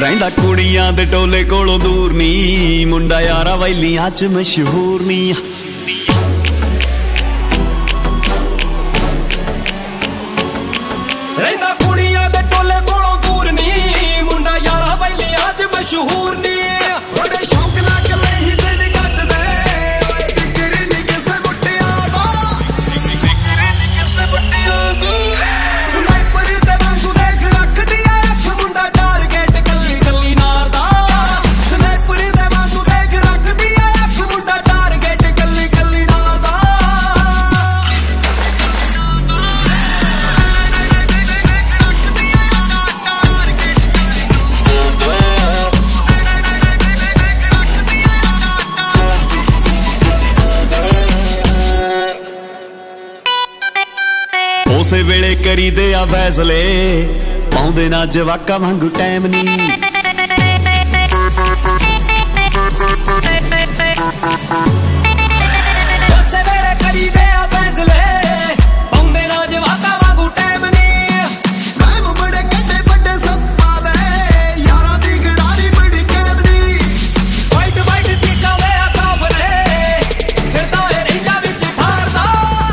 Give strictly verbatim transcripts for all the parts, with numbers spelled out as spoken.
ਰਹਿੰਦਾ ਕੁੜੀਆਂ ਦੇ ਟੋਲੇ ਕੋਲੋਂ ਦੂਰ ਨੀ, ਮੁੰਡਾ ਯਾਰਾ ਵੈਲੀਆਂ ਚ ਮਸ਼ਹੂਰ ਨੀ। ਰਹਿੰਦਾ ਕੁੜੀਆਂ ਦੇ ਟੋਲੇ ਕੋਲੋਂ ਦੂਰ ਨੀ, ਮੁੰਡਾ ਯਾਰਾ ਵੈਲੀਆਂ ਚ ਮਸ਼ਹੂਰ ਨੀ। ਬੜੇ ਸ਼ੌਕ ਨਾਲ ਗੱਲੇ ਹੀ ਦਿਨ ਕੱਟਦੇ, ਓਏ ਫਿਕਰ ਨੀ ਕਿਸੇ ਮੁੱਟਿਆਂ ਦਾ, ਫਿਕਰ ਨੀ ਕਿਸੇ ਮੁੱਟਿਆਂ ਦਾ। ਸਨਾਈਪਰ ਦੇ ਵਾਂਗੂ ਦੇਖ ਰੱਖਦੀ ਐ ਅੱਖ, ਮੁੰਡਾ ਟਾਰਗੇਟ ਕੱਲੀ ਕੱਲੀ ਨਾਰ ਦਾ। ਸਨਾਈਪਰ ਦੇ ਵਾਂਗੂ ਦੇਖ ਰੱਖਦੀ ਐ ਅੱਖ, ਮੁੰਡਾ ਟਾਰਗੇਟ ਕੱਲੀ ਕੱਲੀ ਨਾਰ ਦਾ। ਉਸੇ ਵੇਲੇ ਕਰੀਦੇ ਆ ਫੈਸਲੇ, ਪਾਉਂਦੇ ਨਾ ਜਵਾਕਾਂ ਵਾਂਗੂ ਟਾਈਮ ਨੀ। ਉਸੇ ਵੇਲੇ ਕਰੀਦੇ ਆ ਫੈਸਲੇ, ਪਾਉਂਦੇ ਨਾ ਜਵਾਕਾਂ ਵਾਂਗੂ ਟਾਈਮ ਨੀ। ਟਾਈਮ ਬੜੇ ਕੱਢੇ ਵੱਡੇ ਸੱਪਾਂ ਦੇ, ਯਾਰਾਂ ਦੀ ਗਰਾਰੀ ਬੜੀ ਕੈਮਰੀ। ਵਾਈਟ ਵਾਈਟ ਚੀਕਾਂ ਵੇ ਆ ਕਾਫਰੇ, ਫਿਰਦਾ ਏ ਰਹਿੰਦਾ ਵਿੱਚ ਠਾਰਦਾ।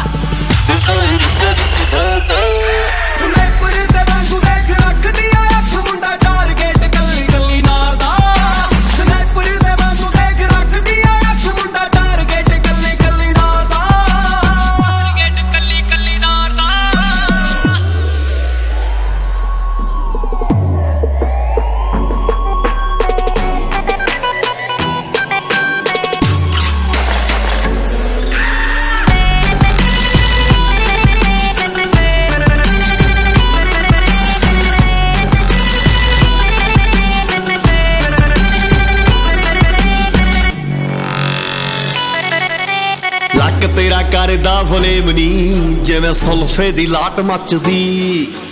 ਸਨਾਈਪਰ ਦੇ ਵਾਂਗੂ ਦੇਖ ਰੱਖਦੀ ਐ ਅੱਖ, ਮੁੰਡਾ ਟਾਰਗੇਟ ਕੱਲੀ ਕੱਲੀ ਨਾਰ ਦਾ। ਸਨਾਈਪਰ ਦੇ ਵਾਂਗੂ ਦੇਖ ਰੱਖਦੀ ਐ ਅੱਖ, ਮੁੰਡਾ ਟਾਰਗੇਟ ਕੱਲੀ ਕੱਲੀ ਨਾਰ ਦਾ। ਟਾਰਗੇਟ ਕੱਲੀ ਕੱਲੀ ਨਾਰ ਦਾ। ਲੱਕ ਤੇਰਾ ਕਰਦਾ ਫਲੇਮ ਨੀ, ਜਿਵੇਂ ਸੁਲਫੇ ਦੀ ਲਾਟ ਮੱਚਦੀ।